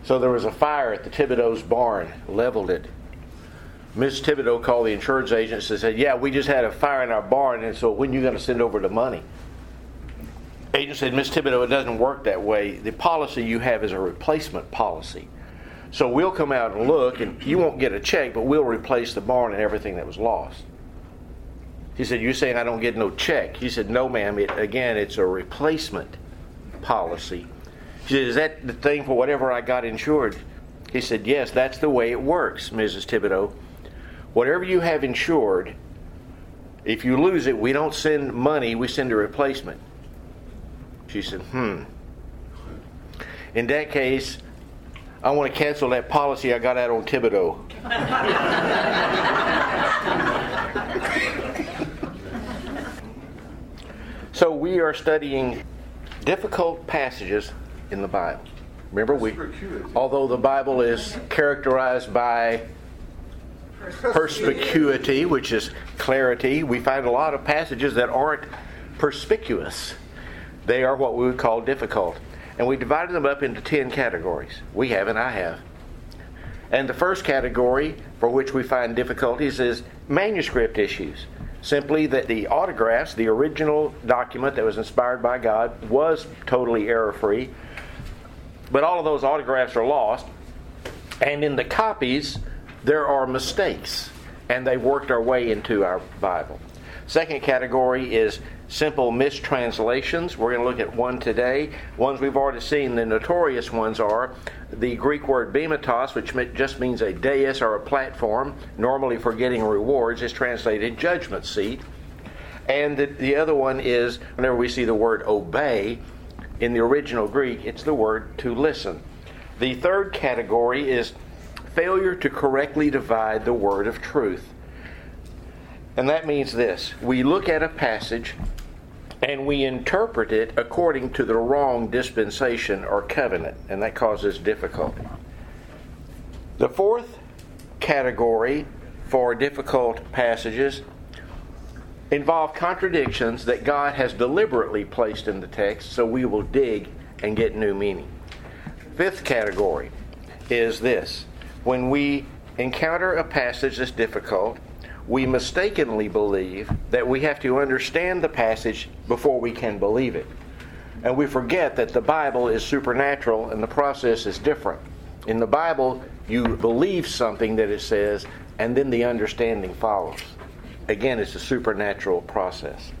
So there was a fire at the Thibodeau's barn, leveled it. Miss Thibodeau called the insurance agents and said, yeah, we just had a fire in our barn, and so when are you going to send over the money? Agent said, Miss Thibodeau, it doesn't work that way. The policy you have is a replacement policy. So we'll come out and look, and you won't get a check, but we'll replace the barn and everything that was lost. He said, you're saying I don't get no check? He said, no, ma'am. It's a replacement policy. She said, is that the thing for whatever I got insured? He said, yes, that's the way it works, Mrs. Thibodeau. Whatever you have insured, if you lose it, we don't send money, we send a replacement. She said, In that case, I want to cancel that policy I got out on Thibodeau. So we are studying difficult passages in the Bible. Remember, although the Bible is characterized by perspicuity, which is clarity, we find a lot of passages that aren't perspicuous. They are what we would call difficult. And we divided them up into 10 categories. We have, and I have. And the first category for which we find difficulties is manuscript issues. Simply that the autographs, the original document that was inspired by God, was totally error-free. But all of those autographs are lost. And in the copies, there are mistakes. And they've worked our way into our Bible. Second category is simple mistranslations. We're going to look at one today. Ones we've already seen. The notorious ones are the Greek word bematos, which just means a dais or a platform, normally for getting rewards, is translated judgment seat. And the other one is, whenever we see the word obey, in the original Greek, it's the word to listen. The third category is failure to correctly divide the word of truth. And that means this: we look at a passage and we interpret it according to the wrong dispensation or covenant, and that causes difficulty. The fourth category for difficult passages involve contradictions that God has deliberately placed in the text, so we will dig and get new meaning. Fifth category is this: when we encounter a passage that's difficult, we mistakenly believe that we have to understand the passage before we can believe it. And we forget that the Bible is supernatural and the process is different. In the Bible, you believe something that it says, and then the understanding follows. Again, it's a supernatural process.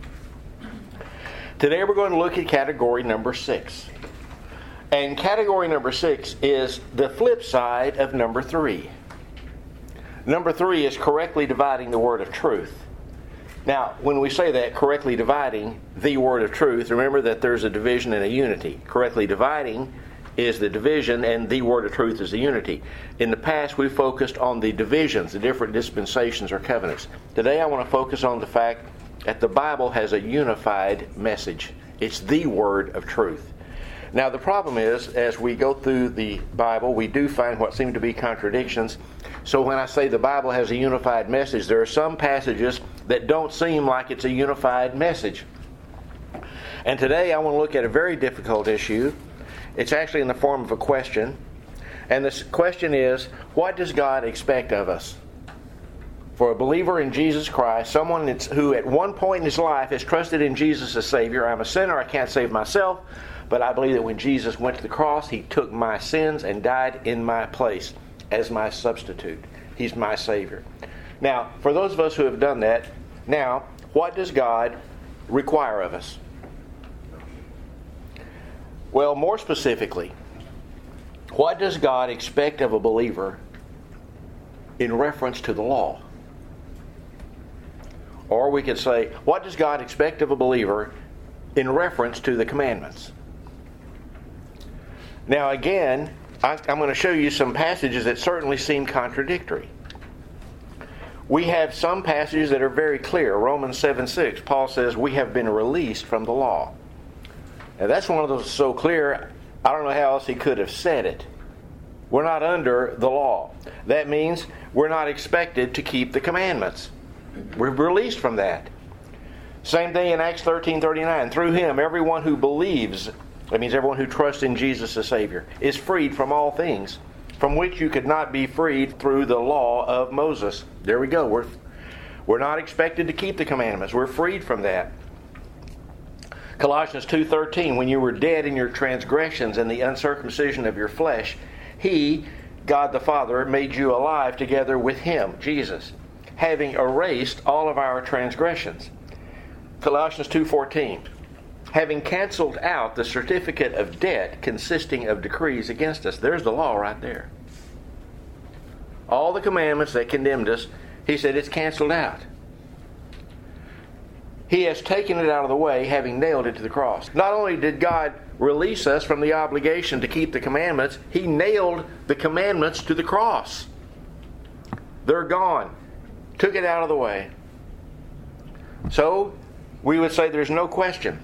Today we're going to look at category number 6. And category number 6 is the flip side of number 3. Number 3 is correctly dividing the word of truth. Now, when we say that, correctly dividing the word of truth, remember that there's a division and a unity. Correctly dividing is the division, and the word of truth is the unity. In the past, we focused on the divisions, the different dispensations or covenants. Today, I want to focus on the fact that the Bible has a unified message. It's the word of truth. Now, the problem is, as we go through the Bible, we do find what seem to be contradictions. So when I say the Bible has a unified message, there are some passages that don't seem like it's a unified message. And today I want to look at a very difficult issue. It's actually in the form of a question. And this question is, what does God expect of us? For a believer in Jesus Christ, someone who at one point in his life has trusted in Jesus as Savior. I'm a sinner, I can't save myself. But I believe that when Jesus went to the cross, He took my sins and died in my place as my substitute. He's my Savior. Now, for those of us who have done that, now, what does God require of us? Well, more specifically, what does God expect of a believer in reference to the law? Or we could say, what does God expect of a believer in reference to the commandments? Now again, I'm going to show you some passages that certainly seem contradictory. We have some passages that are very clear. Romans 7:6, Paul says, we have been released from the law. Now that's one of those so clear, I don't know how else he could have said it. We're not under the law. That means we're not expected to keep the commandments. We're released from that. Same thing in Acts 13:39. Through Him, everyone who believes that means everyone who trusts in Jesus as Savior, is freed from all things from which you could not be freed through the law of Moses. There we go. We're not expected to keep the commandments. We're freed from that. Colossians 2:13, when you were dead in your transgressions and the uncircumcision of your flesh, He, God the Father, made you alive together with Him, Jesus, having erased all of our transgressions. Colossians 2:14, having canceled out the certificate of debt consisting of decrees against us. There's the law right there. All the commandments that condemned us, He said it's canceled out. He has taken it out of the way, having nailed it to the cross. Not only did God release us from the obligation to keep the commandments, He nailed the commandments to the cross. They're gone. Took it out of the way. So, we would say there's no question.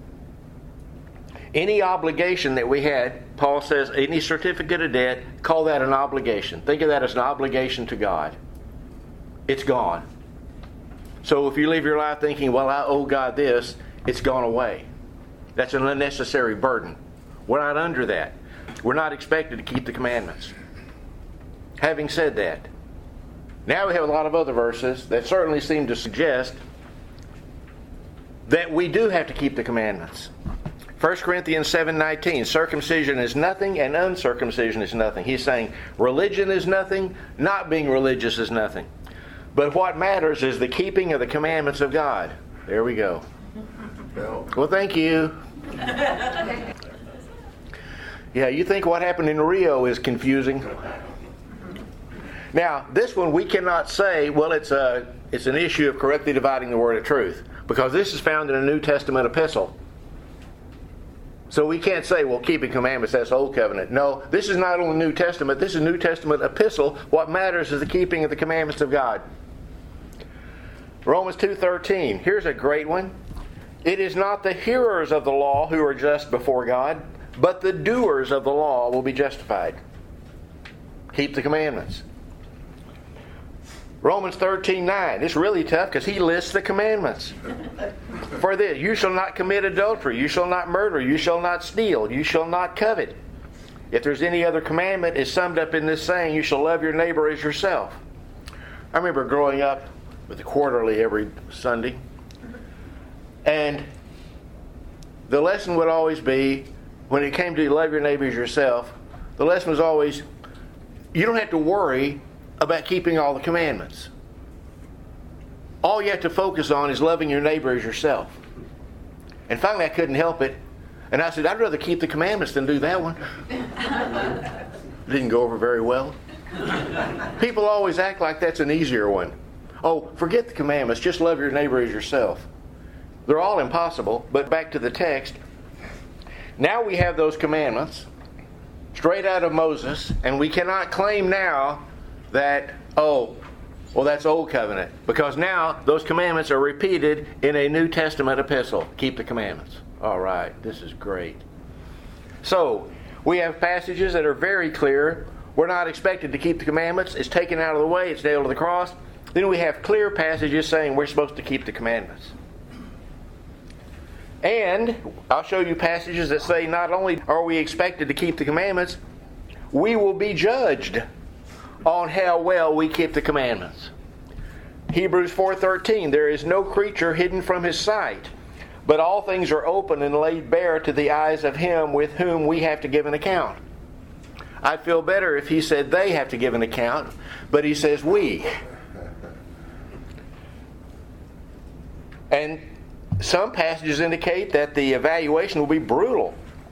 Any obligation that we had, Paul says, any certificate of debt, call that an obligation. Think of that as an obligation to God. It's gone. So if you live your life thinking, well, I owe God this, it's gone away. That's an unnecessary burden. We're not under that. We're not expected to keep the commandments. Having said that, now we have a lot of other verses that certainly seem to suggest that we do have to keep the commandments. 1 Corinthians 7:19, circumcision is nothing and uncircumcision is nothing. He's saying religion is nothing, not being religious is nothing. But what matters is the keeping of the commandments of God. There we go. Well, thank you. Yeah, you think what happened in Rio is confusing. Now, this one we cannot say, well, it's an issue of correctly dividing the word of truth, because this is found in a New Testament epistle. So we can't say, well, keeping commandments, that's Old Covenant. No, this is not only New Testament, this is New Testament epistle. What matters is the keeping of the commandments of God. Romans 2:13, here's a great one. It is not the hearers of the law who are just before God, but the doers of the law will be justified. Keep the commandments. Romans 13:9. It's really tough because he lists the commandments. For this, you shall not commit adultery, you shall not murder, you shall not steal, you shall not covet. If there's any other commandment, it's summed up in this saying, you shall love your neighbor as yourself. I remember growing up with the quarterly every Sunday. And the lesson would always be, when it came to love your neighbor as yourself, the lesson was always, you don't have to worry about keeping all the commandments. All you have to focus on is loving your neighbor as yourself. And finally I couldn't help it. And I said, I'd rather keep the commandments than do that one. Didn't go over very well. People always act like that's an easier one. Oh, forget the commandments, just love your neighbor as yourself. They're all impossible, but back to the text. Now we have those commandments straight out of Moses, and we cannot claim now that, oh, well, that's Old Covenant, because now those commandments are repeated in a New Testament epistle. Keep the commandments. All right, this is great. So, we have passages that are very clear. We're not expected to keep the commandments. It's taken out of the way. It's nailed to the cross. Then we have clear passages saying we're supposed to keep the commandments. And I'll show you passages that say not only are we expected to keep the commandments, we will be judged on how well we keep the commandments. Hebrews 4:13, there is no creature hidden from His sight, but all things are open and laid bare to the eyes of Him with whom we have to give an account. I'd feel better if he said they have to give an account, but he says we. And some passages indicate that the evaluation will be brutal.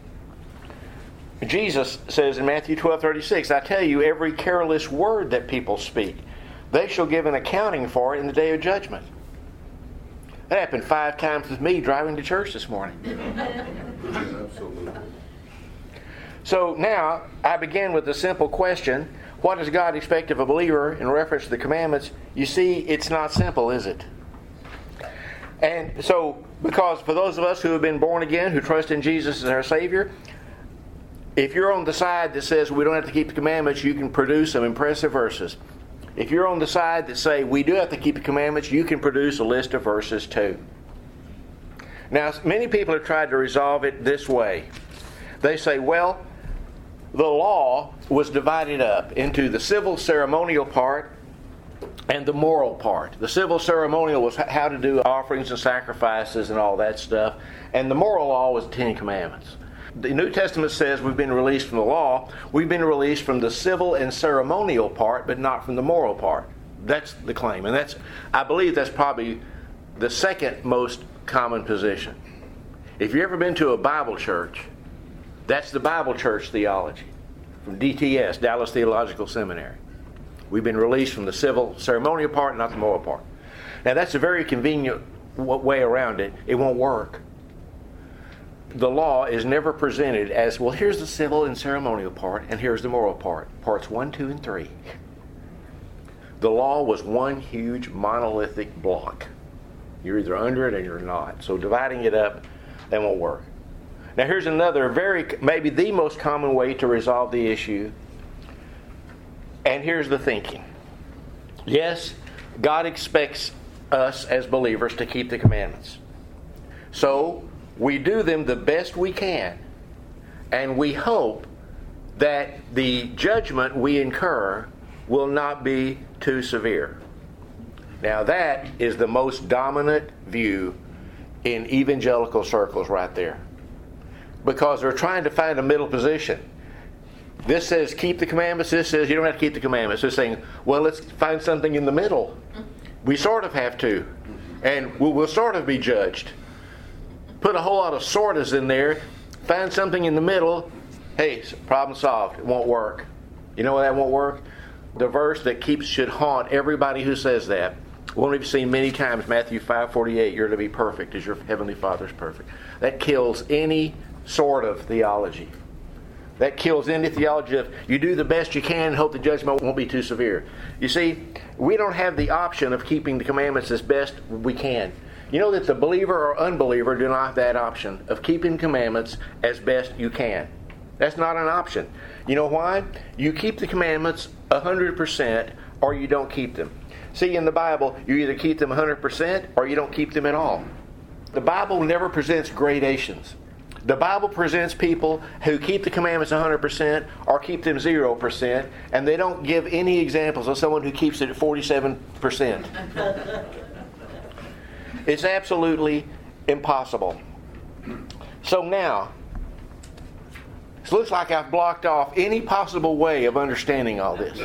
Jesus says in Matthew 12:36, I tell you, every careless word that people speak, they shall give an accounting for it in the day of judgment. That happened 5 times with me driving to church this morning. Absolutely. So now, I begin with the simple question, what does God expect of a believer in reference to the commandments? You see, it's not simple, is it? And so, because for those of us who have been born again, who trust in Jesus as our Savior, if you're on the side that says we don't have to keep the commandments, you can produce some impressive verses. If you're on the side that say we do have to keep the commandments, you can produce a list of verses too. Now, many people have tried to resolve it this way. They say, well, the law was divided up into the civil ceremonial part and the moral part. The civil ceremonial was how to do offerings and sacrifices and all that stuff. And the moral law was the Ten Commandments. The New Testament says we've been released from the law. We've been released from the civil and ceremonial part, but not from the moral part. That's the claim. And I believe that's probably the second most common position. If you've ever been to a Bible church, that's the Bible church theology from DTS, Dallas Theological Seminary. We've been released from the civil ceremonial part, not the moral part. Now that's a very convenient way around it. It won't work. The law is never presented as, well, here's the civil and ceremonial part, and here's the moral part. Parts 1, 2, and 3. The law was one huge monolithic block. You're either under it or you're not. So dividing it up, that won't work. Now here's another maybe the most common way to resolve the issue. And here's the thinking. Yes, God expects us as believers to keep the commandments. So we do them the best we can. And we hope that the judgment we incur will not be too severe. Now that is the most dominant view in evangelical circles right there. Because they're trying to find a middle position. This says keep the commandments. This says you don't have to keep the commandments. They're saying, well, let's find something in the middle. We sort of have to. And we'll sort of be judged. Put a whole lot of sortas in there. Find something in the middle. Hey, problem solved. It won't work. You know why that won't work? The verse that should haunt everybody who says that. One we've seen many times, Matthew 5:48, you're to be perfect as your heavenly Father is perfect. That kills any sort of theology. That kills any theology of you do the best you can and hope the judgment won't be too severe. You see, we don't have the option of keeping the commandments as best we can. You know that the believer or unbeliever do not have that option of keeping commandments as best you can. That's not an option. You know why? You keep the commandments 100% or you don't keep them. See, in the Bible, you either keep them 100% or you don't keep them at all. The Bible never presents gradations. The Bible presents people who keep the commandments 100% or keep them 0%, and they don't give any examples of someone who keeps it at 47%. It's absolutely impossible. So now, it looks like I've blocked off any possible way of understanding all this.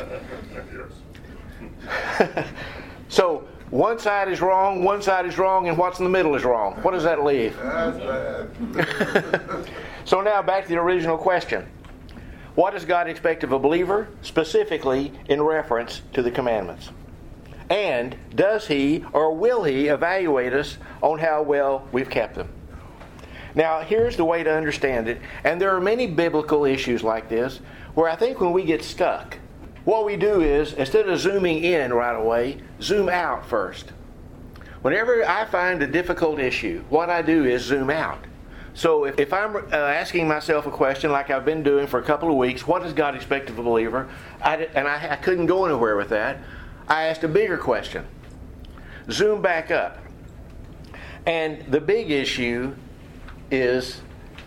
So, one side is wrong, and what's in the middle is wrong. What does that leave? That's bad. So now back to the original question. What does God expect of a believer, specifically in reference to the commandments? And does He or will He evaluate us on how well we've kept them? Now, here's the way to understand it. And there are many biblical issues like this where I think when we get stuck, what we do is, instead of zooming in right away, zoom out first. Whenever I find a difficult issue, what I do is zoom out. So if I'm asking myself a question like I've been doing for a couple of weeks, what does God expect of a believer? I couldn't go anywhere with that. I asked a bigger question. Zoom back up. And the big issue is,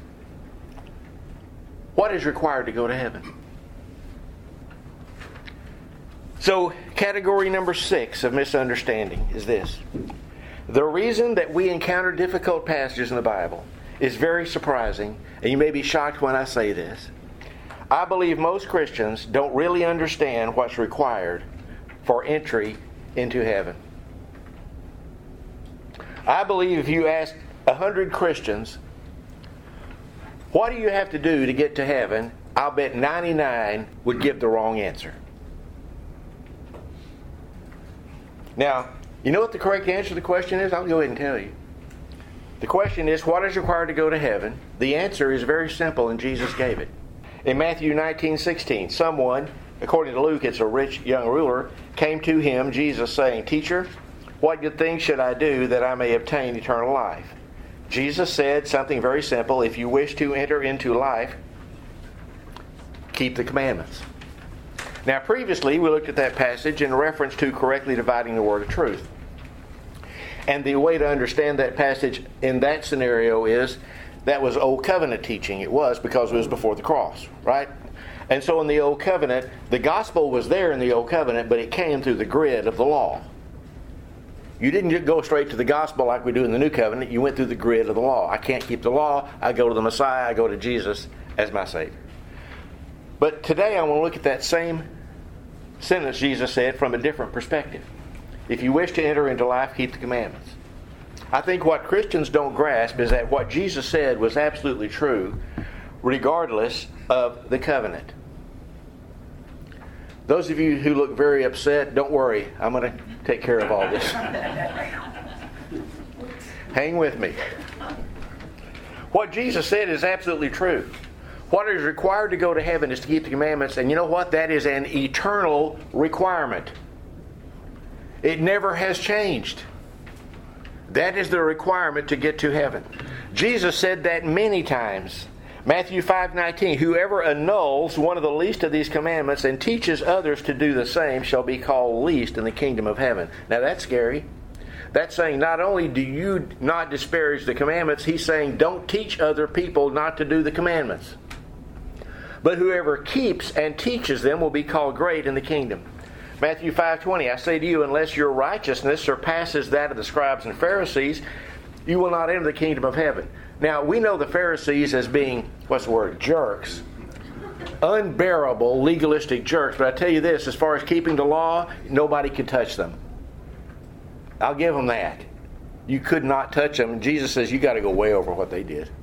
what is required to go to heaven? So, category number 6 of misunderstanding is this. The reason that we encounter difficult passages in the Bible is very surprising, and you may be shocked when I say this. I believe most Christians don't really understand what's required for entry into heaven. I believe if you ask 100 Christians, what do you have to do to get to heaven? I'll bet 99 would give the wrong answer. Now, you know what the correct answer to the question is? I'll go ahead and tell you. The question is, what is required to go to heaven? The answer is very simple, and Jesus gave it. In Matthew 19:16, someone, according to Luke, it's a rich young ruler, came to him, Jesus, saying, Teacher, what good thing should I do that I may obtain eternal life? Jesus said something very simple. If you wish to enter into life, keep the commandments. Now, previously, we looked at that passage in reference to correctly dividing the word of truth. And the way to understand that passage in that scenario is that was Old Covenant teaching. It was because it was before the cross, right? And so in the Old Covenant, the gospel was there in the Old Covenant, but it came through the grid of the law. You didn't just go straight to the gospel like we do in the New Covenant. You went through the grid of the law. I can't keep the law. I go to the Messiah. I go to Jesus as my Savior. But today I want to look at that same sentence Jesus said from a different perspective. If you wish to enter into life, keep the commandments. I think what Christians don't grasp is that what Jesus said was absolutely true regardless of the covenant. Those of you who look very upset, don't worry. I'm going to take care of all this. Hang with me. What Jesus said is absolutely true. What is required to go to heaven is to keep the commandments. And you know what? That is an eternal requirement. It never has changed. That is the requirement to get to heaven. Jesus said that many times. Matthew 5:19, whoever annuls one of the least of these commandments and teaches others to do the same shall be called least in the kingdom of heaven. Now that's scary. That's saying not only do you not disparage the commandments, he's saying don't teach other people not to do the commandments. But whoever keeps and teaches them will be called great in the kingdom. Matthew 5:20, I say to you, unless your righteousness surpasses that of the scribes and Pharisees, you will not enter the kingdom of heaven. Now, we know the Pharisees as being, jerks. Unbearable, legalistic jerks. But I tell you this, as far as keeping the law, nobody could touch them. I'll give them that. You could not touch them. And Jesus says, you got to go way over what they did.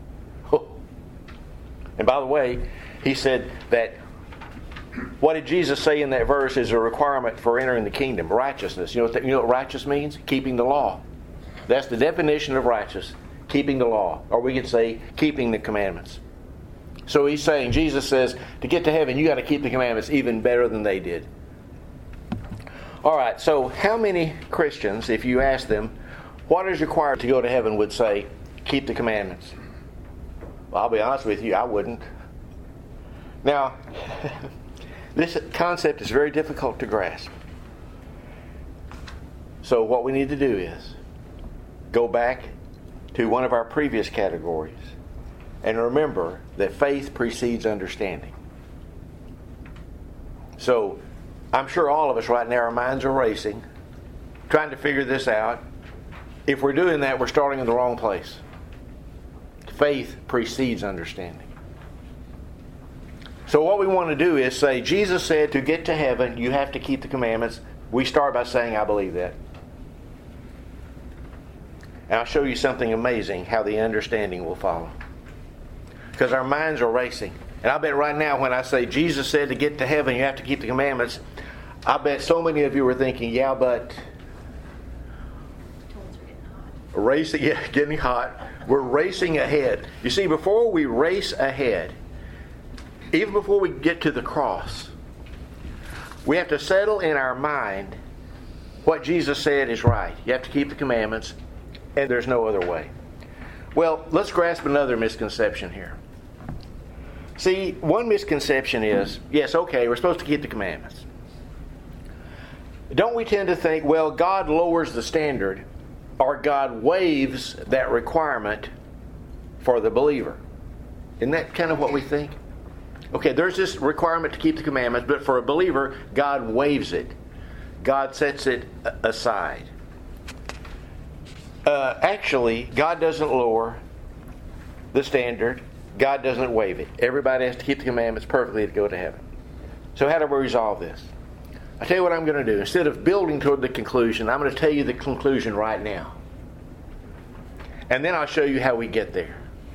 And by the way, he said that, what did Jesus say in that verse is a requirement for entering the kingdom? Righteousness. You know what righteous means? Keeping the law. That's the definition of righteous. Keeping the law. Or we could say, keeping the commandments. So he's saying, Jesus says, to get to heaven, you got to keep the commandments even better than they did. Alright, so how many Christians, if you ask them, what is required to go to heaven, would say, keep the commandments? Well, I'll be honest with you, I wouldn't. Now, this concept is very difficult to grasp. So what we need to do is go back to one of our previous categories and remember that faith precedes understanding. So I'm sure all of us right now, our minds are racing, trying to figure this out. If we're doing that, we're starting in the wrong place. Faith precedes understanding. So what we want to do is say, Jesus said to get to heaven, you have to keep the commandments. We start by saying, I believe that. And I'll show you something amazing, how the understanding will follow. Because our minds are racing. And I bet right now when I say, Jesus said to get to heaven, you have to keep the commandments, I bet so many of you are thinking, yeah, but... Racing, yeah, getting hot. We're racing ahead. You see, before we race ahead, even before we get to the cross, we have to settle in our mind what Jesus said is right. You have to keep the commandments, and there's no other way. Well, let's grasp another misconception here. See, one misconception is, yes, okay, we're supposed to keep the commandments. Don't we tend to think, well, God lowers the standard, or God waives that requirement for the believer? Isn't that kind of what we think? Okay, there's this requirement to keep the commandments, but for a believer, God waives it. God sets it aside. Actually, God doesn't lower the standard. God doesn't waive it. Everybody has to keep the commandments perfectly to go to heaven. So how do we resolve this? I'll tell you what I'm going to do. Instead of building toward the conclusion, I'm going to tell you the conclusion right now. And then I'll show you how we get there.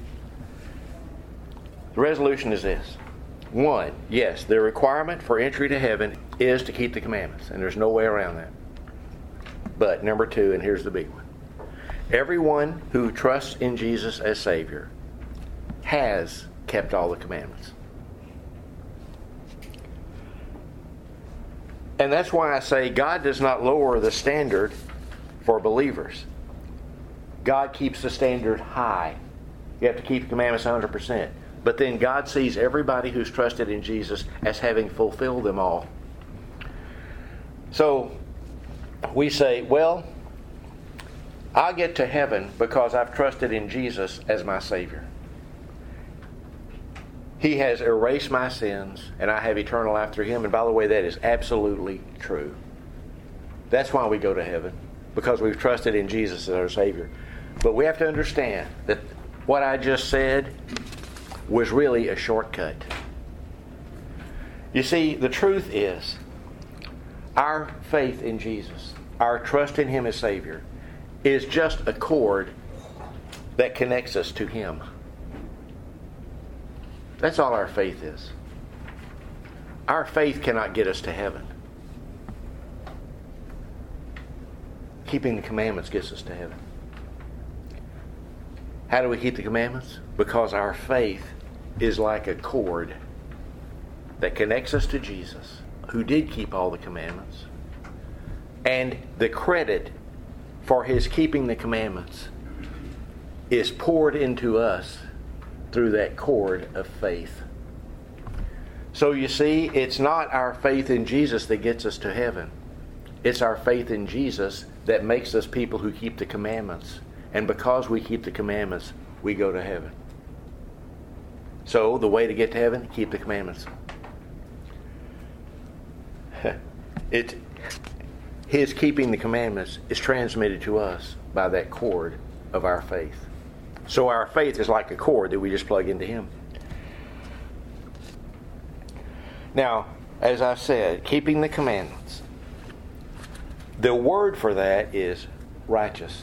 The resolution is this. 1, yes, the requirement for entry to heaven is to keep the commandments, and there's no way around that. But number 2, and here's the big one. Everyone who trusts in Jesus as Savior has kept all the commandments. And that's why I say God does not lower the standard for believers. God keeps the standard high. You have to keep the commandments 100%. But then God sees everybody who's trusted in Jesus as having fulfilled them all. So we say, well, I'll get to heaven because I've trusted in Jesus as my Savior. He has erased my sins, and I have eternal life through Him. And by the way, that is absolutely true. That's why we go to heaven, because we've trusted in Jesus as our Savior. But we have to understand that what I just said was really a shortcut. You see, the truth is, our faith in Jesus, our trust in Him as Savior, is just a cord that connects us to Him. That's all our faith is. Our faith cannot get us to heaven. Keeping the commandments gets us to heaven. How do we keep the commandments? Because our faith is like a cord that connects us to Jesus, who did keep all the commandments. And the credit for His keeping the commandments is poured into us through that cord of faith. So you see, it's not our faith in Jesus that gets us to heaven. It's our faith in Jesus that makes us people who keep the commandments. And because we keep the commandments, we go to heaven. So the way to get to heaven, keep the commandments. His keeping the commandments is transmitted to us by that cord of our faith. So our faith is like a cord that we just plug into Him. Now, as I said, keeping the commandments. The word for that is righteous.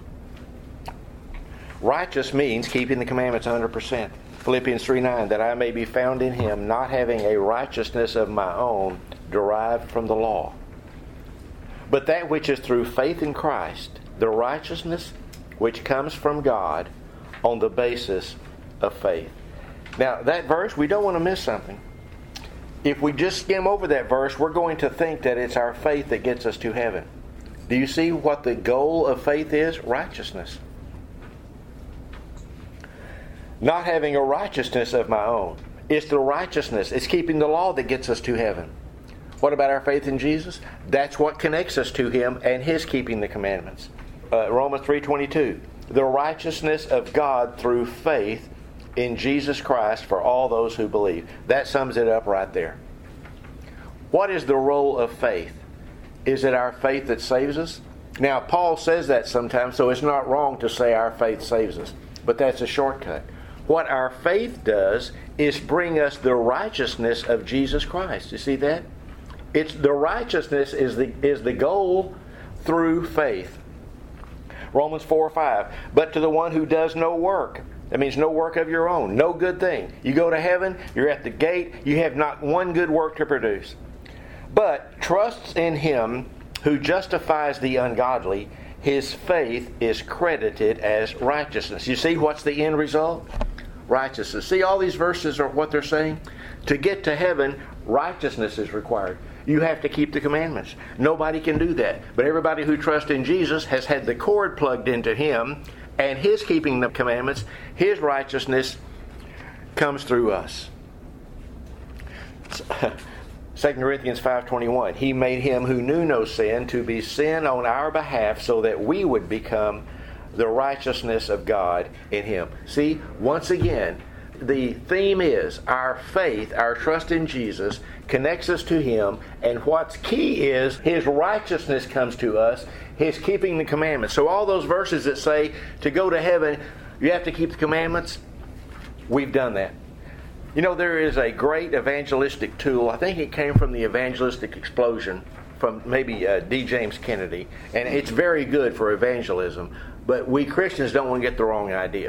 Righteous means keeping the commandments 100%. Philippians 3:9, that I may be found in Him, not having a righteousness of my own derived from the law, but that which is through faith in Christ, the righteousness which comes from God on the basis of faith. Now, that verse, we don't want to miss something. If we just skim over that verse, we're going to think that it's our faith that gets us to heaven. Do you see what the goal of faith is? Righteousness. Not having a righteousness of my own. It's the righteousness. It's keeping the law that gets us to heaven. What about our faith in Jesus? That's what connects us to Him and His keeping the commandments. Romans 3:22. The righteousness of God through faith in Jesus Christ for all those who believe. That sums it up right there. What is the role of faith? Is it our faith that saves us? Now, Paul says that sometimes, so it's not wrong to say our faith saves us. But that's a shortcut. What our faith does is bring us the righteousness of Jesus Christ. You see that? It's the righteousness is the goal through faith. Romans 4:5. But to the one who does no work. That means no work of your own. No good thing. You go to heaven, you're at the gate, you have not one good work to produce. But trusts in Him who justifies the ungodly, his faith is credited as righteousness. You see what's the end result? Righteousness. See, all these verses are what they're saying? To get to heaven, righteousness is required. You have to keep the commandments. Nobody can do that. But everybody who trusts in Jesus has had the cord plugged into Him, and His keeping the commandments, His righteousness comes through us. 2 Corinthians 5:21. He made Him who knew no sin to be sin on our behalf so that we would become the righteousness of God in Him. See, once again, the theme is our faith, our trust in Jesus connects us to Him, and what's key is His righteousness comes to us, His keeping the commandments. So all those verses that say to go to heaven, you have to keep the commandments, we've done that. You know, there is a great evangelistic tool. I think it came from the evangelistic explosion from maybe D. James Kennedy, and it's very good for evangelism, but we Christians don't want to get the wrong idea.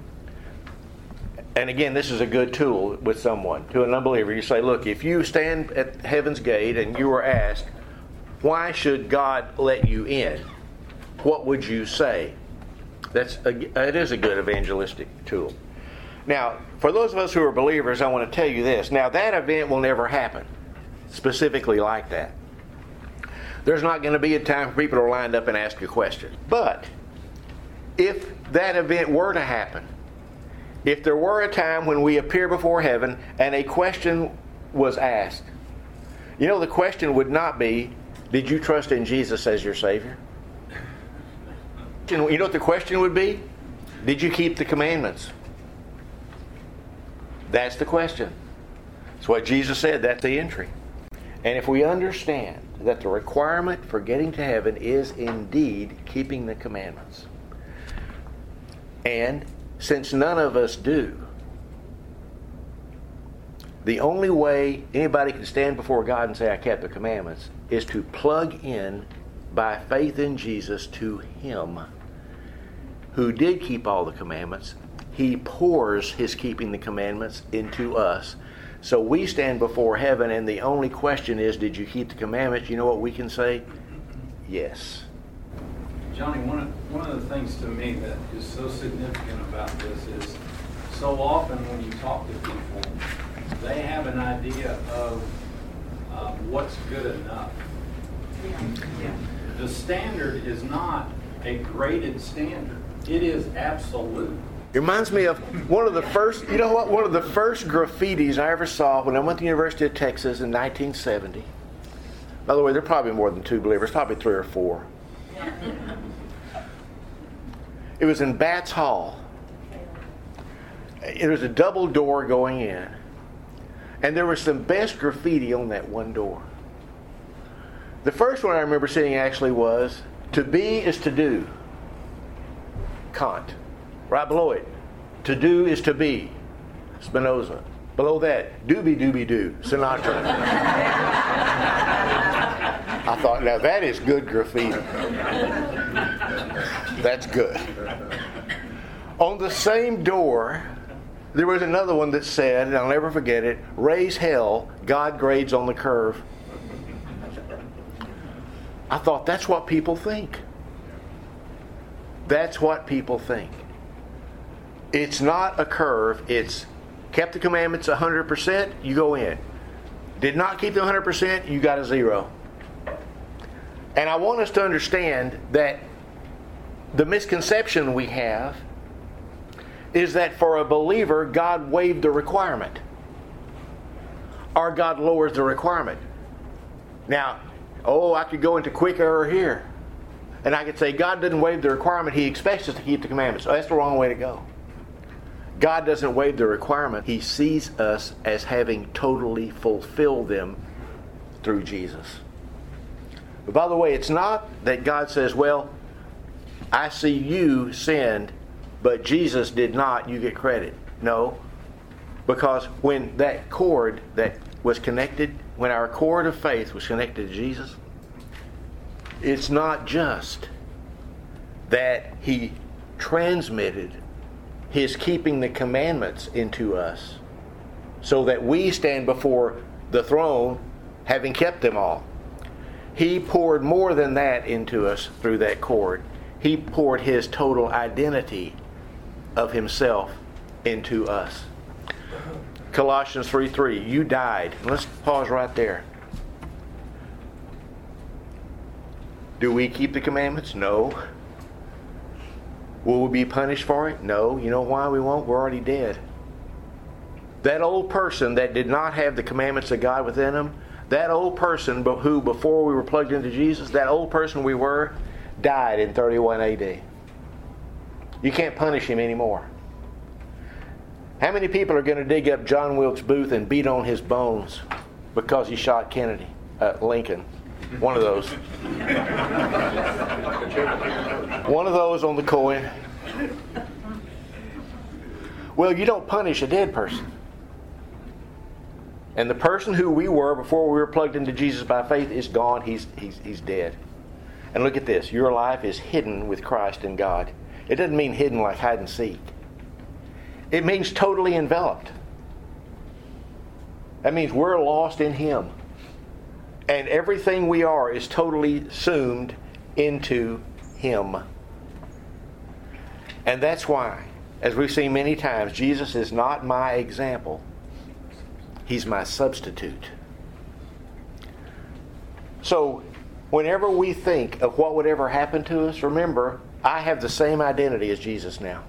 And again, this is a good tool with someone. To an unbeliever, you say, look, if you stand at heaven's gate and you were asked, why should God let you in? What would you say? It is a good evangelistic tool. Now, for those of us who are believers, I want to tell you this. Now, that event will never happen specifically like that. There's not going to be a time for people to lined up and ask a question. But if that event were to happen, if there were a time when we appear before heaven and a question was asked, you know, the question would not be, did you trust in Jesus as your Savior? You know what the question would be? Did you keep the commandments? That's the question. That's what Jesus said. That's the entry. And if we understand that the requirement for getting to heaven is indeed keeping the commandments, and since none of us do, the only way anybody can stand before God and say, I kept the commandments, is to plug in by faith in Jesus to Him who did keep all the commandments. He pours His keeping the commandments into us. So we stand before heaven, and the only question is, did you keep the commandments? You know what we can say? Yes. Johnny, one of the things to me that is so significant about this is so often when you talk to people, they have an idea of what's good enough. Yeah. The standard is not a graded standard. It is absolute. It reminds me of one of the first graffitis I ever saw when I went to the University of Texas in 1970. By the way, there are probably more than 2 believers, probably 3 or 4. It was in Batts Hall. It was a double door going in. And there was some best graffiti on that one door. The first one I remember seeing actually was, to be is to do. Kant. Right below it, to do is to be. Spinoza. Below that, doobie doobie doo. Sinatra. I thought, now that is good graffiti. That's good. On the same door, there was another one that said, and I'll never forget it, raise hell, God grades on the curve. I thought, that's what people think. That's what people think. It's not a curve. It's kept the commandments 100%, you go in. Did not keep them 100%, you got a 0. And I want us to understand that the misconception we have is that for a believer, God waived the requirement. Or God lowers the requirement. Now, I could go into quick error here. And I could say, God didn't waive the requirement. He expects us to keep the commandments. So that's the wrong way to go. God doesn't waive the requirement. He sees us as having totally fulfilled them through Jesus. But by the way, it's not that God says, well, I see you sinned, but Jesus did not, you get credit. No. Because when that cord that was connected, when our cord of faith was connected to Jesus, it's not just that He transmitted His keeping the commandments into us so that we stand before the throne having kept them all. He poured more than that into us through that cord. He poured His total identity of Himself into us. Colossians 3:3, you died. Let's pause right there. Do we keep the commandments? No. Will we be punished for it? No. You know why we won't? We're already dead. That old person that did not have the commandments of God within them, that old person who before we were plugged into Jesus, that old person we were, died in 31 AD. You can't punish him anymore. How many people are going to dig up John Wilkes Booth and beat on his bones because he shot Lincoln? One of those. One of those on the coin. Well, you don't punish a dead person. And the person who we were before we were plugged into Jesus by faith is gone. He's dead. And look at this. Your life is hidden with Christ in God. It doesn't mean hidden like hide and seek. It means totally enveloped. That means we're lost in Him. And everything we are is totally assumed into Him. And that's why, as we've seen many times, Jesus is not my example. He's my substitute. So, whenever we think of what would ever happen to us, remember, I have the same identity as Jesus now.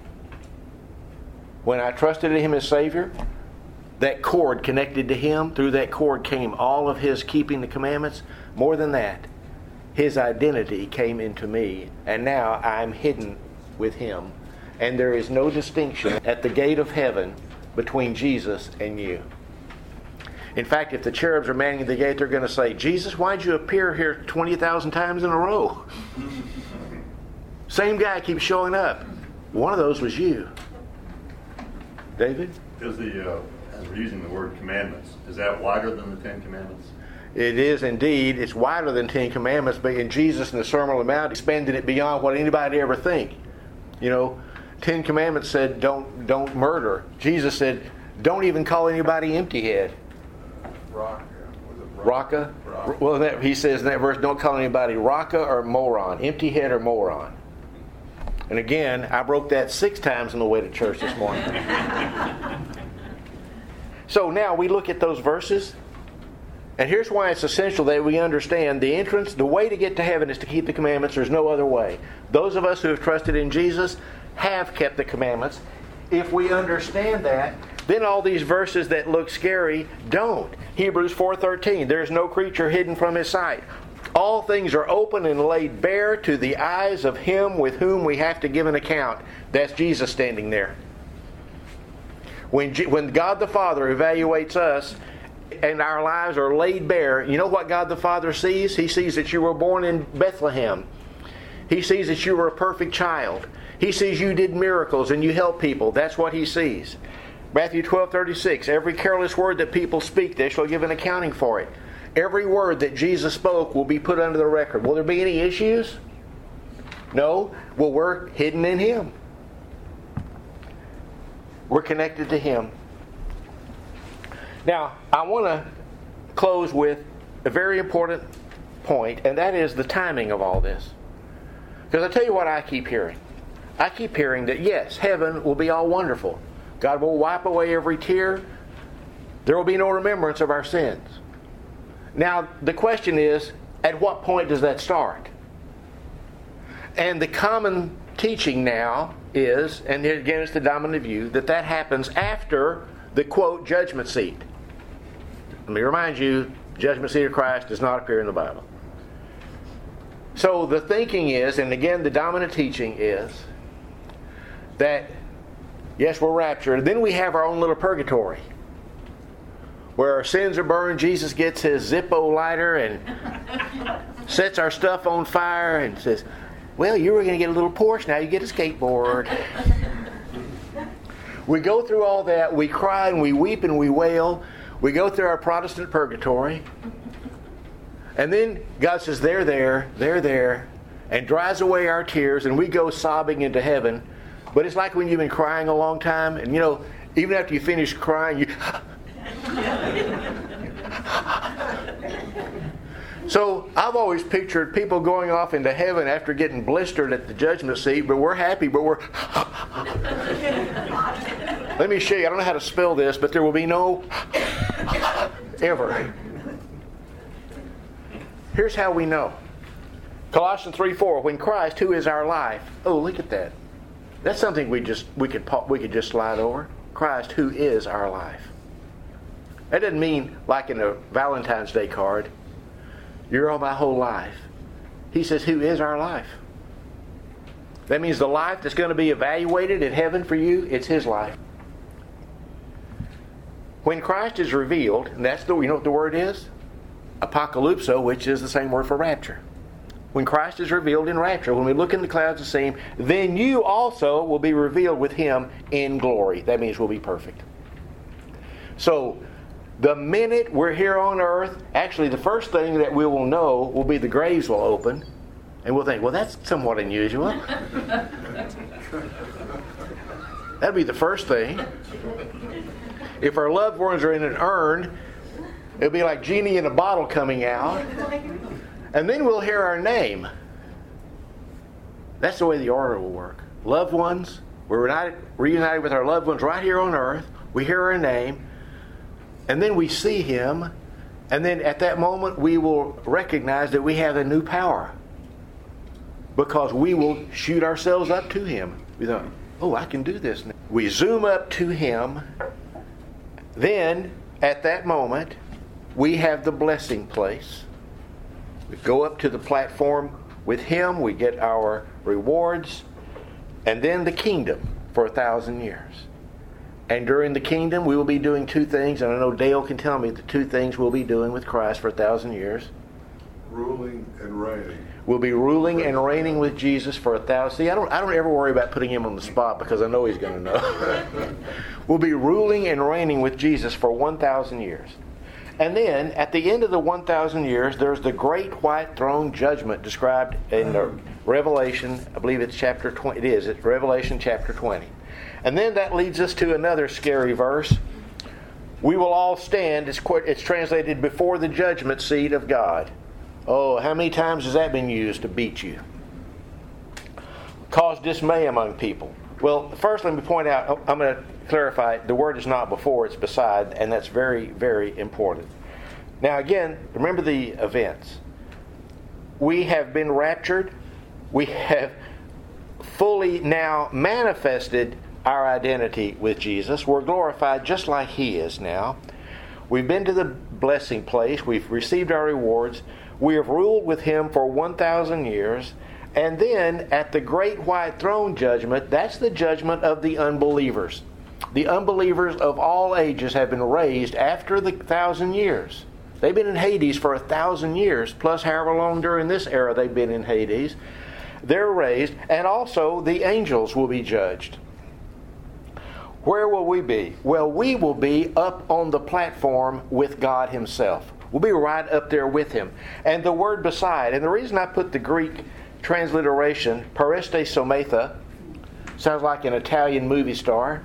When I trusted in Him as Savior, that cord connected to Him, through that cord came all of His keeping the commandments. More than that, His identity came into me, and now I'm hidden with Him. And there is no distinction at the gate of heaven between Jesus and you. In fact, if the cherubs are manning the gate, they're going to say, Jesus, why'd you appear here 20,000 times in a row? Same guy keeps showing up. One of those was you. David? As we're using the word commandments, is that wider than the Ten Commandments? It is indeed. It's wider than Ten Commandments, but in Jesus in the Sermon on the Mount expanded it beyond what anybody ever think. You know, Ten Commandments said don't murder. Jesus said don't even call anybody empty head. Raka. Well, he says in that verse, don't call anybody Raka or moron, empty head or moron. And again, I broke that 6 times on the way to church this morning. So now we look at those verses, and here's why it's essential that we understand the entrance, the way to get to heaven is to keep the commandments. There's no other way. Those of us who have trusted in Jesus have kept the commandments. If we understand that, then all these verses that look scary don't. Hebrews 4:13, there's no creature hidden from His sight. All things are open and laid bare to the eyes of Him with whom we have to give an account. That's Jesus standing there. When God the Father evaluates us and our lives are laid bare, you know what God the Father sees? He sees that you were born in Bethlehem. He sees that you were a perfect child. He sees you did miracles and you helped people. That's what He sees. Matthew 12:36, every careless word that people speak, they shall give an accounting for it. Every word that Jesus spoke will be put under the record. Will there be any issues? No. Well, we're hidden in Him. We're connected to Him. Now, I want to close with a very important point, and that is the timing of all this. Because I tell you what I keep hearing. I keep hearing that, yes, heaven will be all wonderful. God will wipe away every tear. There will be no remembrance of our sins. Now, the question is, at what point does that start? And the common teaching now is, and again it's the dominant view, that happens after the, quote, judgment seat. Let me remind you, judgment seat of Christ does not appear in the Bible. So the thinking is, and again the dominant teaching is, that yes, we're raptured. Then we have our own little purgatory, where our sins are burned. Jesus gets his Zippo lighter and sets our stuff on fire and says, well, you were going to get a little Porsche, now you get a skateboard. We go through all that. We cry and we weep and we wail. We go through our Protestant purgatory. And then God says, they're there, and dries away our tears, and we go sobbing into heaven. But it's like when you've been crying a long time, and you know, even after you finish crying, you... So I've always pictured people going off into heaven after getting blistered at the judgment seat, but we're happy, but we're... Let me show you, I don't know how to spell this, but there will be no ever. Here's how we know. Colossians 3:4, when Christ, who is our life... Oh, look at that. That's something we could just slide over. Christ, who is our life. That doesn't mean like in a Valentine's Day card, you're all my whole life. He says, who is our life. That means the life that's going to be evaluated in heaven for you, it's His life. When Christ is revealed, and that's you know what the word is? Apocalypso, which is the same word for rapture. When Christ is revealed in rapture, when we look in the clouds and see Him, then you also will be revealed with Him in glory. That means we'll be perfect. So, the minute we're here on earth, actually the first thing that we will know will be the graves will open, and we'll think, well, that's somewhat unusual. That'll be the first thing. If our loved ones are in an urn, it'll be like genie in a bottle coming out. And then we'll hear our name. That's the way the order will work. Loved ones, we're reunited with our loved ones right here on earth. We hear our name. And then we see Him. And then at that moment we will recognize that we have a new power. Because we will shoot ourselves up to Him. We thought, oh, I can do this now. We zoom up to Him. Then, at that moment, we have the blessing place. We go up to the platform with Him. We get our rewards. And then the kingdom for 1,000 years. And during the kingdom, we will be doing two things, and I know Dale can tell me the two things we'll be doing with Christ for 1,000 years. Ruling and reigning. We'll be ruling and reigning with Jesus for 1,000. See, I don't ever worry about putting him on the spot because I know he's going to know. We'll be ruling and reigning with Jesus for 1,000 years. And then, at the end of the 1,000 years, there's the great white throne judgment described in Revelation. I believe it's chapter 20. It's Revelation chapter 20. And then that leads us to another scary verse. We will all stand, it's translated, before the judgment seat of God. Oh, how many times has that been used to beat you? Cause dismay among people. Well, first let me point out, I'm going to clarify, the word is not before, it's beside, and that's very, very important. Now again, remember the events. We have been raptured. We have fully now manifested our identity with Jesus. We're glorified just like He is now. We've been to the blessing place. We've received our rewards. We have ruled with Him for 1,000 years. And then at the great white throne judgment, that's the judgment of the unbelievers. The unbelievers of all ages have been raised after the 1,000 years. They've been in Hades for 1,000 years, plus however long during this era they've been in Hades. They're raised, and also the angels will be judged. Where will we be? Well, we will be up on the platform with God Himself. We'll be right up there with Him. And the word beside, and the reason I put the Greek transliteration, pareste sometha, sounds like an Italian movie star.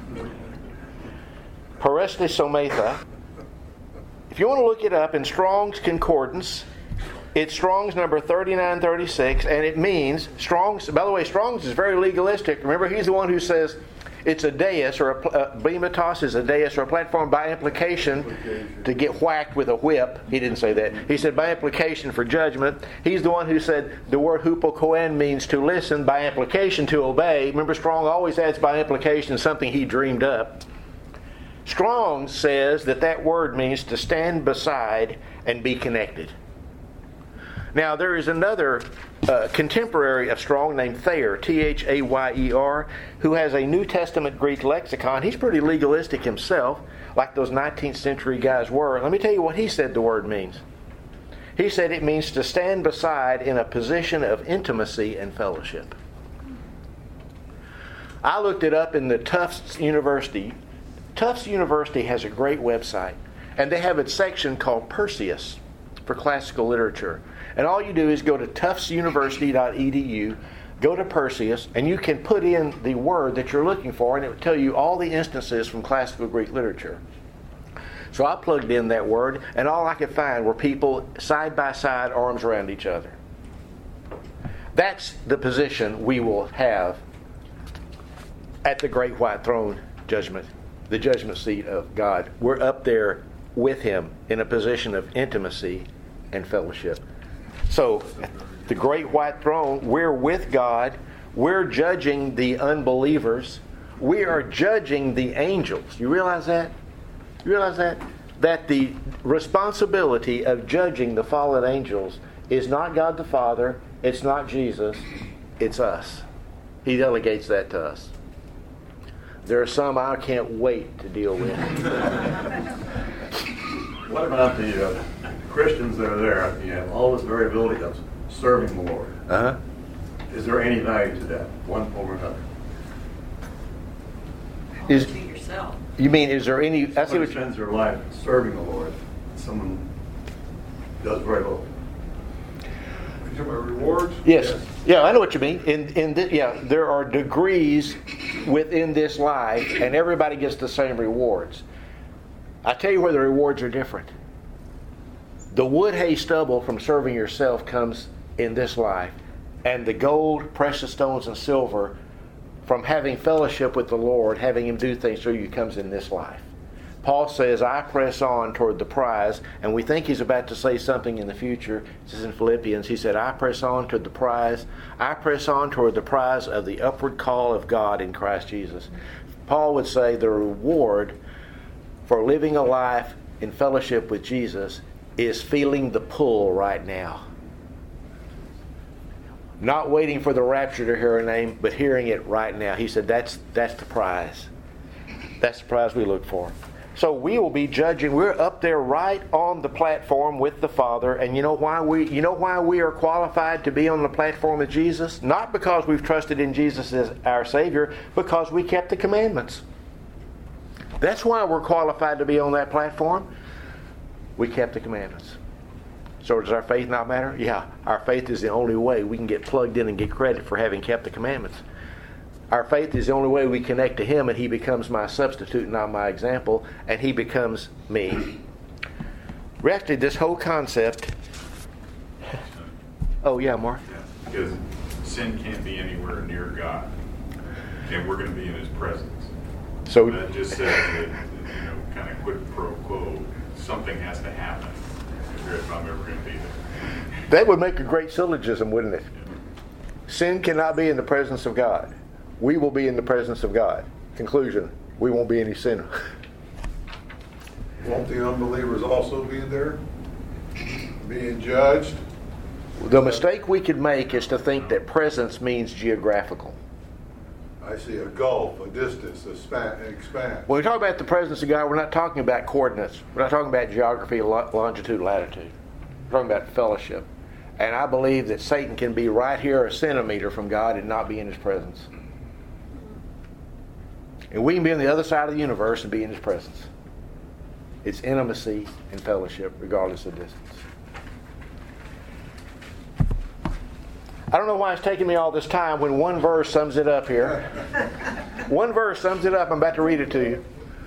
Pareste sometha. If you want to look it up in Strong's Concordance, it's Strong's number 3936, and it means, Strong's, by the way, Strong's is very legalistic. Remember, he's the one who says it's a dais, or a bimatos is a dais or a platform by implication to get whacked with a whip. He didn't say that. He said by implication for judgment. He's the one who said the word hupokoen means to listen, by implication to obey. Remember, Strong always adds by implication something he dreamed up. Strong says that word means to stand beside and be connected. Now, there is another contemporary of Strong named Thayer, Thayer, who has a New Testament Greek lexicon. He's pretty legalistic himself, like those 19th century guys were. Let me tell you what he said the word means. He said it means to stand beside in a position of intimacy and fellowship. I looked it up in the Tufts University. Tufts University has a great website, and they have a section called Perseus for classical literature. And all you do is go to tuftsuniversity.edu, go to Perseus, and you can put in the word that you're looking for, and it will tell you all the instances from classical Greek literature. So I plugged in that word, and all I could find were people side by side, arms around each other. That's the position we will have at the great white throne judgment, the judgment seat of God. We're up there with Him in a position of intimacy and fellowship. So, the great white throne, we're with God. We're judging the unbelievers. We are judging the angels. You realize that? You realize that? That the responsibility of judging the fallen angels is not God the Father, it's not Jesus, it's us. He delegates that to us. There are some I can't wait to deal with. What about the Christians that are there? You have all this variability of serving the Lord. Uh-huh. Is there any value to that, one over another? Is to yourself. You mean, is there any... I see Somebody what spends their life serving the Lord. Someone does very little. You talking about rewards? Yes. Yeah, I know what you mean. There are degrees within this life, and everybody gets the same rewards. I tell you where the rewards are different. The wood, hay, stubble from serving yourself comes in this life, and the gold, precious stones, and silver from having fellowship with the Lord, having Him do things through you, comes in this life. Paul says, I press on toward the prize, and we think he's about to say something in the future. This is in Philippians. He said, I press on toward the prize. I press on toward the prize of the upward call of God in Christ Jesus. Paul would say the reward for living a life in fellowship with Jesus is feeling the pull right now. Not waiting for the rapture to hear a name, but hearing it right now. He said that's the prize. That's the prize we look for. So we will be judging. We're up there right on the platform with the Father. And you know why we are qualified to be on the platform with Jesus? Not because we've trusted in Jesus as our Savior, because we kept the commandments. That's why we're qualified to be on that platform. We kept the commandments. So does our faith not matter? Yeah, our faith is the only way we can get plugged in and get credit for having kept the commandments. Our faith is the only way we connect to Him, and He becomes my substitute, not my example, and He becomes me. Actually, this whole concept... Oh, yeah, Mark? Yeah, because sin can't be anywhere near God, and we're going to be in His presence. So that just says that, kind of quid pro quo, something has to happen if I'm ever going to be there. That would make a great syllogism, wouldn't it? Sin cannot be in the presence of God. We will be in the presence of God. Conclusion, we won't be any sinner. Won't the unbelievers also be there? Being judged? The mistake we could make is to think that presence means geographical. I see a gulf, a distance, an expanse. When we talk about the presence of God, we're not talking about coordinates. We're not talking about geography, longitude, latitude. We're talking about fellowship. And I believe that Satan can be right here a centimeter from God and not be in His presence. And we can be on the other side of the universe and be in His presence. It's intimacy and fellowship, regardless of distance. I don't know why it's taking me all this time when one verse sums it up here. One verse sums it up. I'm about to read it to you.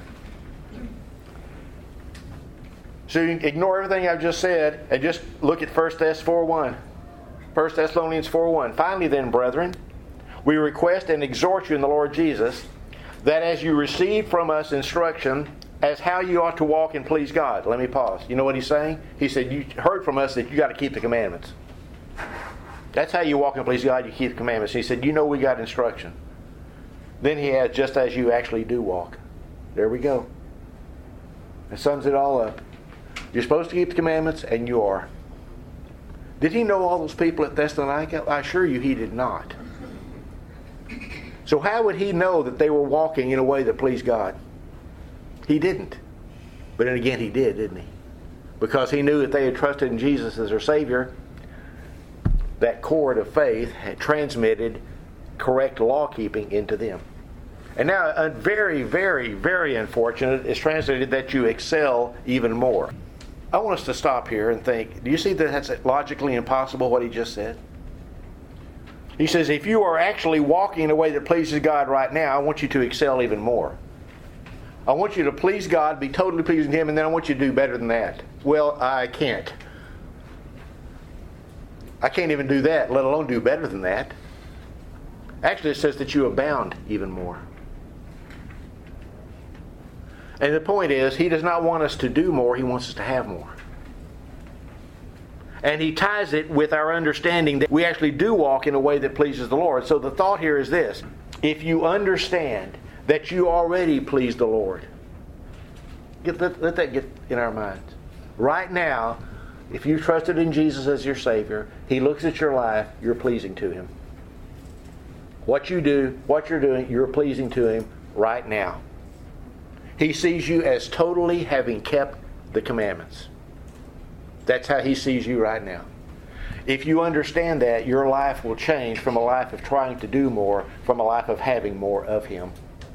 So you can ignore everything I've just said and just look at 1 Thessalonians 4:1. Finally then, brethren, we request and exhort you in the Lord Jesus, that as you receive from us instruction as how you ought to walk and please God. Let me pause. You know what he's saying? He said, you heard from us that you got to keep the commandments. That's how you walk and please God, you keep the commandments. He said, you know we got instruction. Then he adds, just as you actually do walk. There we go. It sums it all up. You're supposed to keep the commandments, and you are. Did he know all those people at Thessalonica? I assure you he did not. So how would he know that they were walking in a way that pleased God? He didn't. But then again, he did, didn't he? Because he knew that they had trusted in Jesus as their Savior. That cord of faith had transmitted correct law-keeping into them. And now, a very, very, very unfortunate is translated that you excel even more. I want us to stop here and think, do you see that that's logically impossible what he just said? He says, if you are actually walking in a way that pleases God right now, I want you to excel even more. I want you to please God, be totally pleasing to Him, and then I want you to do better than that. Well, I can't. I can't even do that, let alone do better than that. Actually, it says that you abound even more. And the point is, He does not want us to do more, He wants us to have more. And He ties it with our understanding that we actually do walk in a way that pleases the Lord. So the thought here is this. If you understand that you already please the Lord, let that get in our minds. Right now, if you trusted in Jesus as your Savior, He looks at your life, you're pleasing to Him. What you do, what you're doing, you're pleasing to Him right now. He sees you as totally having kept the commandments. That's how He sees you right now. If you understand that, your life will change from a life of trying to do more, from a life of having more of Him.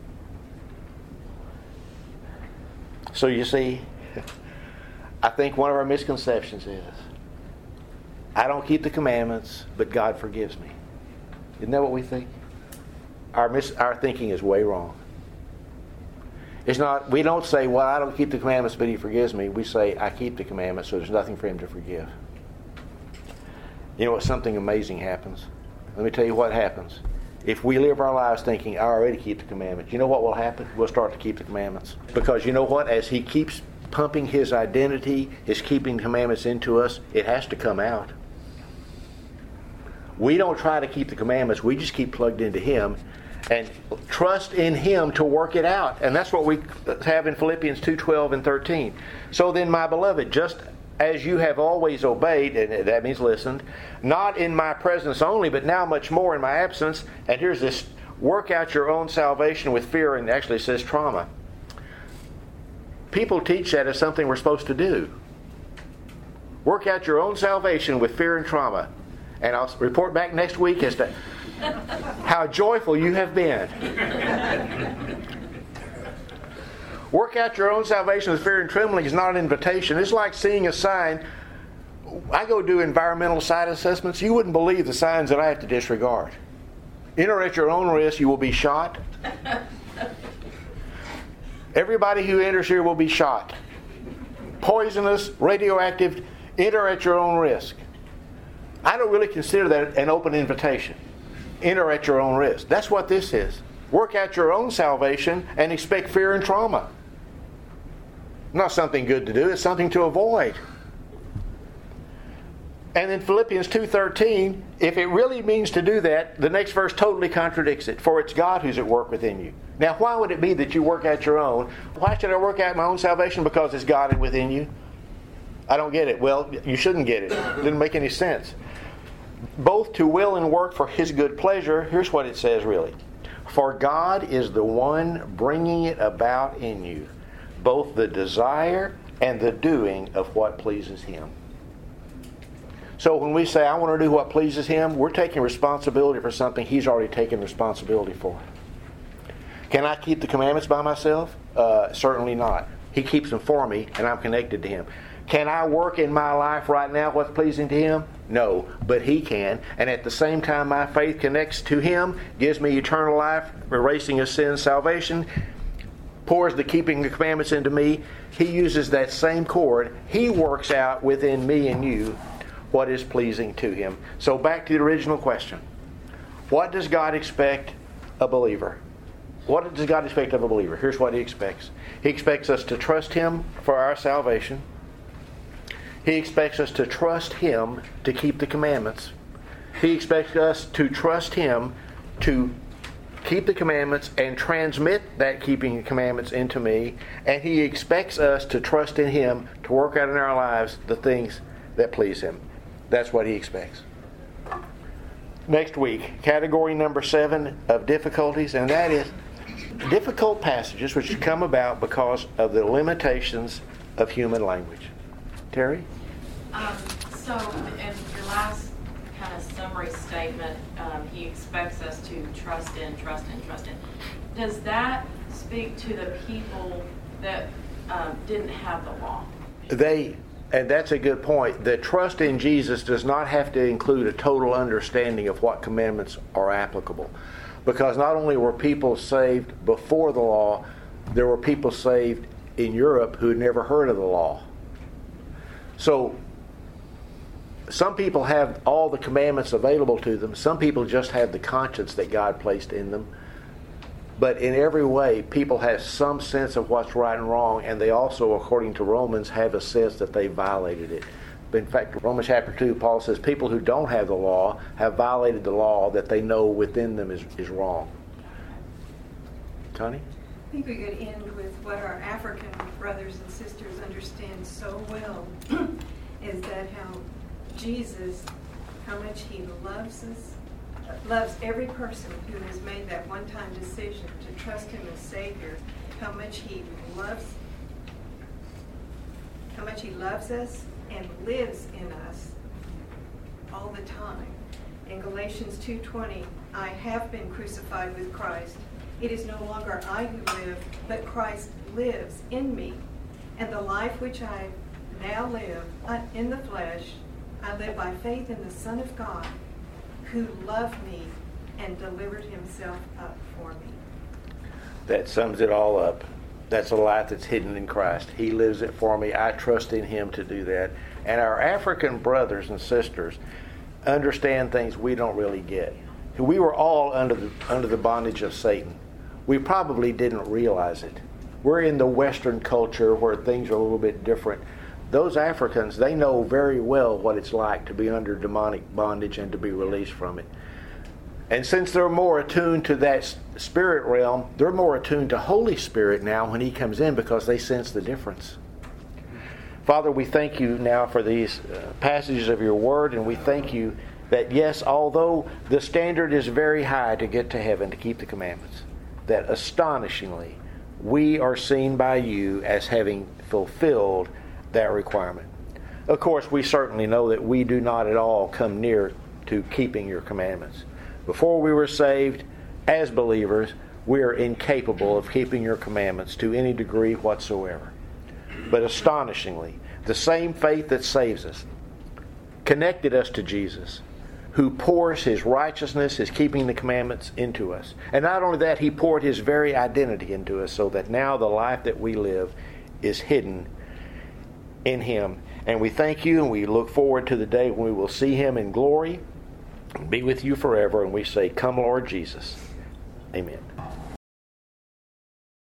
So you see, I think one of our misconceptions is, I don't keep the commandments, but God forgives me. Isn't that what we think? Our thinking is way wrong. It's not. We don't say, well, I don't keep the commandments, but He forgives me. We say, I keep the commandments, so there's nothing for Him to forgive. You know what? Something amazing happens. Let me tell you what happens. If we live our lives thinking, I already keep the commandments, you know what will happen? We'll start to keep the commandments. Because you know what? As He keeps pumping His identity, His keeping commandments into us, it has to come out. We don't try to keep the commandments. We just keep plugged into Him and trust in Him to work it out. And that's what we have in Philippians 2:12 and 13. So then, my beloved, just as you have always obeyed, and that means listened, not in my presence only, but now much more in my absence. And here's this, work out your own salvation with fear, and actually it says trauma. people teach that as something we're supposed to do. Work out your own salvation with fear and trauma. And I'll report back next week as to how joyful you have been. Work out your own salvation with fear and trembling is not an invitation. It's like seeing a sign. I go do environmental site assessments. You wouldn't believe the signs that I have to disregard. Enter at your own risk. You will be shot. Everybody who enters here will be shot. Poisonous, radioactive. Enter at your own risk. I don't really consider that an open invitation. Enter at your own risk. That's what this is. Work out your own salvation and expect fear and trauma. Not something good to do. It's something to avoid. And in Philippians 2:13, if it really means to do that, the next verse totally contradicts it. For it's God who's at work within you. Now, why would it be that you work out your own? Why should I work out my own salvation? Because it's God within you. I don't get it. Well, you shouldn't get it. It didn't make any sense. Both to will and work for His good pleasure. Here's what it says really. For God is the one bringing it about in you, both the desire and the doing of what pleases Him. So when we say, I want to do what pleases Him, we're taking responsibility for something He's already taken responsibility for. Can I keep the commandments by myself? Certainly not. He keeps them for me, and I'm connected to Him. Can I work in my life right now what's pleasing to Him? No, but He can. And at the same time, my faith connects to Him, gives me eternal life, erasing of sin, salvation, pours the keeping the commandments into me. He uses that same cord. He works out within me and you what is pleasing to Him. So back to the original question. What does God expect a believer? What does God expect of a believer? Here's what He expects. He expects us to trust Him for our salvation. He expects us to trust Him to keep the commandments. He expects us to trust Him to keep the commandments and transmit that keeping the commandments into me. And He expects us to trust in Him to work out in our lives the things that please Him. That's what He expects. Next week, category number 7 of difficulties, and that is difficult passages which come about because of the limitations of human language. Terry? So in your last kind of summary statement, He expects us to trust in. Does that speak to the people that didn't have the law? And that's a good point. The trust in Jesus does not have to include a total understanding of what commandments are applicable. Because not only were people saved before the law, there were people saved in Europe who had never heard of the law. So, some people have all the commandments available to them. Some people just have the conscience that God placed in them. But in every way, people have some sense of what's right and wrong, and they also, according to Romans, have a sense that they violated it. But in fact, Romans chapter 2, Paul says people who don't have the law have violated the law that they know within them is wrong. Connie? I think we could end with what our African brothers and sisters understand so well, is that how Jesus, how much He loves us, loves every person who has made that one-time decision to trust Him as Savior, how much He loves us and lives in us all the time. In Galatians 2:20, I have been crucified with Christ. It is no longer I who live, but Christ lives in me. And the life which I now live in the flesh, I live by faith in the Son of God, who loved me and delivered Himself up for me. That sums it all up. That's a life that's hidden in Christ. He lives it for me. I trust in Him to do that. And our African brothers and sisters understand things we don't really get. We were all under the bondage of Satan. We probably didn't realize it. We're in the Western culture where things are a little bit different. Those Africans, they know very well what it's like to be under demonic bondage and to be released from it. And since they're more attuned to that spirit realm, they're more attuned to Holy Spirit now when He comes in because they sense the difference. Father, we thank You now for these passages of Your Word, and we thank You that, yes, although the standard is very high to get to heaven, to keep the commandments, that astonishingly we are seen by you as having fulfilled that requirement. Of course, we certainly know that we do not at all come near to keeping your commandments. Before we were saved, as believers, we are incapable of keeping your commandments to any degree whatsoever. But astonishingly, the same faith that saves us connected us to Jesus, who pours His righteousness, His keeping the commandments into us. And not only that, He poured His very identity into us so that now the life that we live is hidden in Him. And we thank you, and we look forward to the day when we will see Him in glory and be with you forever. And we say, come Lord Jesus. Amen.